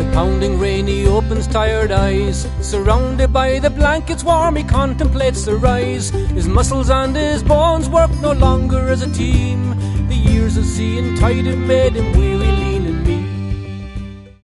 Pounding rain, he opens tired eyes. Surrounded by the blankets warm, he contemplates the rise. His muscles and his bones work no longer as a team. The years of sea and tide have made him weary, lean